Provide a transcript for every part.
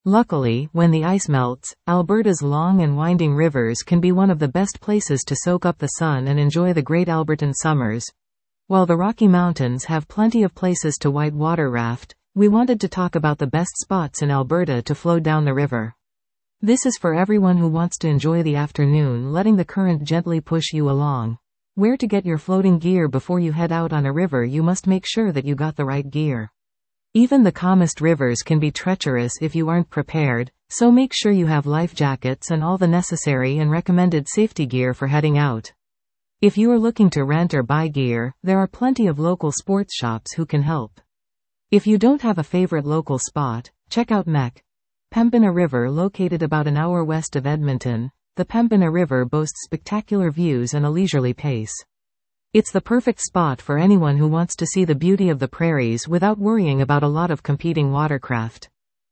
Luckily, when the ice melts, Alberta's long and winding rivers can be one of the best places to soak up the sun and enjoy the great Albertan summers. While the Rocky Mountains have plenty of places to whitewater raft, we wanted to talk about the best spots in Alberta to float down the river. This is for everyone who wants to enjoy the afternoon letting the current gently push you along. Where to get your floating gear before you head out on a river? You must make sure that you got the right gear. Even the calmest rivers can be treacherous if you aren't prepared, so make sure you have life jackets and all the necessary and recommended safety gear for heading out. If you are looking to rent or buy gear, there are plenty of local sports shops who can help. If you don't have a favorite local spot, check out Pembina River. Located about an hour west of Edmonton, the Pembina River boasts spectacular views and a leisurely pace. It's the perfect spot for anyone who wants to see the beauty of the prairies without worrying about a lot of competing watercraft.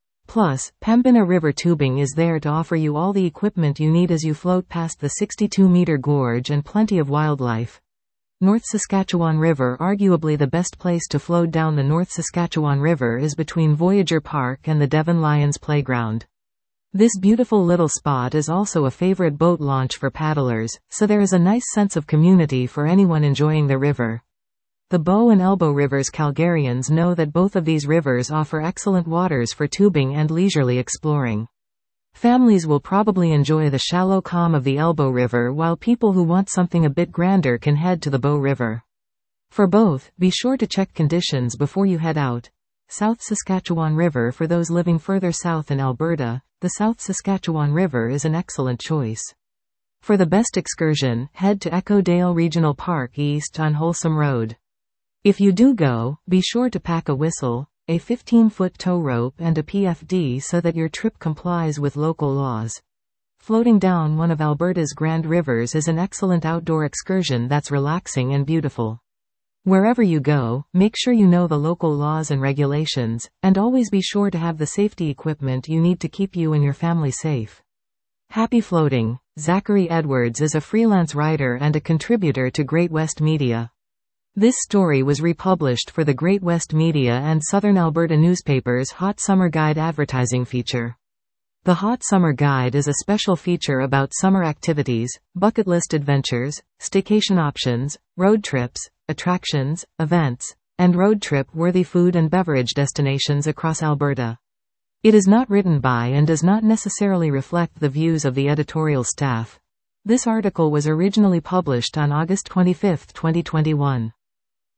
Plus, Pembina River Tubing is there to offer you all the equipment you need as you float past the 62-meter gorge and plenty of wildlife. North Saskatchewan River. Arguably the best place to float down the North Saskatchewan River is between Voyageur Park and the Devon Lions Playground. This beautiful little spot is also a favorite boat launch for paddlers, so there is a nice sense of community for anyone enjoying the river. The Bow and Elbow Rivers. Calgarians know that both of these rivers offer excellent waters for tubing and leisurely exploring. Families will probably enjoy the shallow calm of the Elbow River, while people who want something a bit grander can head to the Bow River. For both, be sure to check conditions before you head out. South Saskatchewan River. For those living further south in Alberta, the South Saskatchewan River is an excellent choice. For the best excursion, head to Echo Dale Regional Park east on Wholesome Road. If you do go, be sure to pack a whistle, a 15-foot tow rope and a PFD so that your trip complies with local laws. Floating down one of Alberta's grand rivers is an excellent outdoor excursion that's relaxing and beautiful. Wherever you go, make sure you know the local laws and regulations, and always be sure to have the safety equipment you need to keep you and your family safe. Happy floating. Zachary Edwards is a freelance writer and a contributor to Great West Media. This story was republished for the Great West Media and Southern Alberta newspapers' Hot Summer Guide advertising feature. The Hot Summer Guide is a special feature about summer activities, bucket list adventures, staycation options, road trips, attractions, events, and road trip-worthy food and beverage destinations across Alberta. It is not written by and does not necessarily reflect the views of the editorial staff. This article was originally published on August 25, 2021.